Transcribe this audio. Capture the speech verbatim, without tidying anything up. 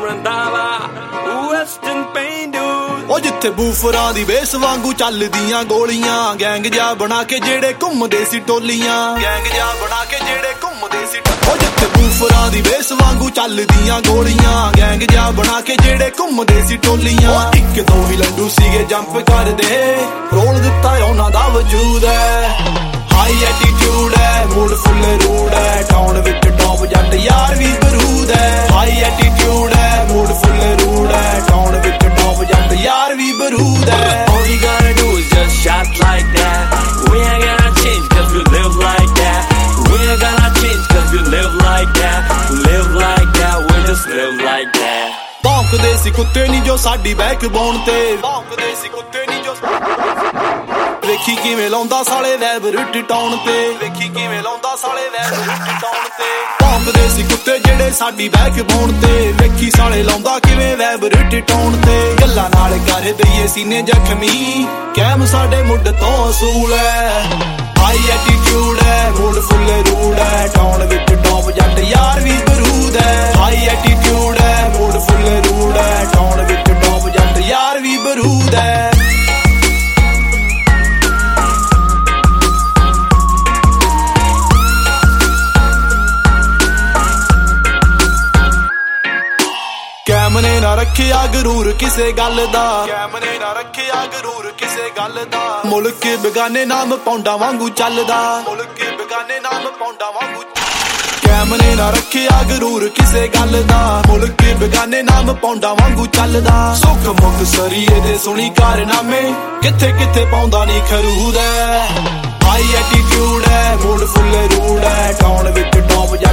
Randhawa western ਪੇਂਡੂ ਉਹ ਜਿੱਥੇ ਬੂਫਰਾਂ ਦੀ ਬੇਸ ਵਾਂਗੂ ਚੱਲਦੀਆਂ ਗੋਲੀਆਂ ਗੈਂਗ ਜਾ ਬਣਾ ਕੇ ਜਿਹੜੇ ਘੁੰਮਦੇ ਸੀ ਟੋਲੀਆਂ ਗੈਂਗ ਜਾ ਬਣਾ ਕੇ ਜਿਹੜੇ ਘੁੰਮਦੇ ਸੀ ਉਹ ਜਿੱਥੇ ਬੂਫਰਾਂ ਦੀ ਬੇਸ ਵਾਂਗੂ ਚੱਲਦੀਆਂ ਗੋਲੀਆਂ ਗੈਂਗ ਜਾ ਬਣਾ ਕੇ ਜਿਹੜੇ ਘੁੰਮਦੇ ਸੀ ਟੋਲੀਆਂ ਇੱਕ ਦੋ ਹੀ ਲੰਡੂ ਸੀਗੇ ਜੰਪ ਕਰਦੇ ਰੋਲ ਦਿੱਤਾ ਉਹਨਾਂ ਦਾ ਵਜੂਦ ਹੈ ਹਾਈ ਐਟੀਟਿਊਡ ਹੈ ਮੂਡ ਫੁੱਲ ਰੂਡ ਹੈ ਟਾਊਨ ਵਿੱਚ ਟੌਪ ਜੱਟ ਯਾਰ ਵੀ ਬਰੂਦ ਹੈ ਹਾਈ ਐਟੀਟਿਊਡ ਹੈ ਮੂਡ ਫੁੱਲ ਰੂਡ ਹੈ ਟਾਊਨ ਵਿੱਚ ਟੌਪ ਜੱਟ ਯਾਰ ਵੀ ਬਰੂਦ ਹੈ All you gotta do is just shot like that We ain't gonna change cause we live like that We ain't gonna change cause we live like that Live like that, we just live like that ਭੌਂਕਦੇ ਸੀ ਕੁੱਤੇ ਨੀ ਜੋ ਸਾਡੀ backbone ਤੇ ਭੌਂਕਦੇ ਸੀ ਕੁੱਤੇ ਨੀ ਜੋ ਵੇਖੀ ਕਿਵੇਂ ਲਾਉਂਦਾ ਸਾਲੇ ਵੈਬ ਰਿਟ ਟਾਊਨ ਤੇ ਵੇਖੀ ਕਿਵੇਂ ਲਾਉਂਦਾ ਸਾਲੇ ਵੈਬ ਰਿਟ ਟਾਊਨ ਤੇ ਭੌਂਕਦੇ ਸੀ ਕੁੱਤੇ ਜਿਹੜੇ ਸਾਡੀ ਬੈਕਬੋਨ ਤੇ ਵੇਖੀ ਸਾਲੇ ਲਾਉਂਦਾ ਕਿਵੇਂ ਵੈਬ ਰਿਟ ਟਾਊਨ ਤੇ ਗੱਲਾਂ ਨਾਲ ਕਰ ਦਈਏ ਸੀਨੇ ਜ਼ਖਮੀ ਕੈਮ ਸਾਡੇ ਮੁੱਢ ਤੋਂ ਅਸੂਲ ਹੈ ਹਾਈ ਐਟੀਟਿਊਡ ਹੈ ਮੂਡ ਫੁੱਲ ਰੂਡ ਹੈ ਟਾਊਨ ਵਿੱਚ ਟੌਪ ਜੱਟ ਯਾਰ ਵੀ ਬਰੂਦ ਹੈ ਹਾਈ ਐਟੀਟਿਊਡ ਹੈ ਮੂਡ ਫੁੱਲ ਰੂਡ ਹੈ ਟਾਊਨ ਵਿੱਚ ਟੌਪ ਜੱਟ ਯਾਰ ਵੀ ਬਰੂਦ ਹੈ ਕੈਮ ਨੇ ਨਾ ਰੱਖਿਆ ਗਰੂਰ ਕਿਸੇ ਗੱਲ ਦਾ ਕੈਮ ਨੇ ਨਾ ਰੱਖਿਆ ਗਰੂਰ ਕਿਸੇ ਗੱਲ ਦਾ ਮੁਲਕ ਬੇਗਾਨੇ ਨਾਮ ਪੌਂਡਾ ਵਾਂਗੂ ਚੱਲਦਾ ਮੁਲਕ ਬੇਗਾਨੇ ਨਾਮ ਪੌਂਡਾ ਵਾਂਗੂ ਕੈਮ ਨੇ ਨਾ ਰੱਖਿਆ ਗਰੂਰ ਕਿਸੇ ਗੱਲ ਦਾ ਮੁਲਕ ਬੇਗਾਨੇ ਨਾਮ ਪੌਂਡਾ ਵਾਂਗੂ ਚੱਲਦਾ ਸੁੱਖ ਮੁੱਖ ਸਰੀਏ ਦੇ ਸੁਣੀ ਕਾਰਨਾਮੇ ਕਿੱਥੇ ਕਿੱਥੇ ਪਾਉਂਦਾ ਨਹੀਂ ਖਰੂਦ ਹੈ ਹਾਈ ਐਟੀਟਿਊਡ ਹੈ ਮੂਡ ਫੁੱਲ ਰੂਡ ਹੈ ਟਾਊਨ ਵਿੱਚ ਟੌਪ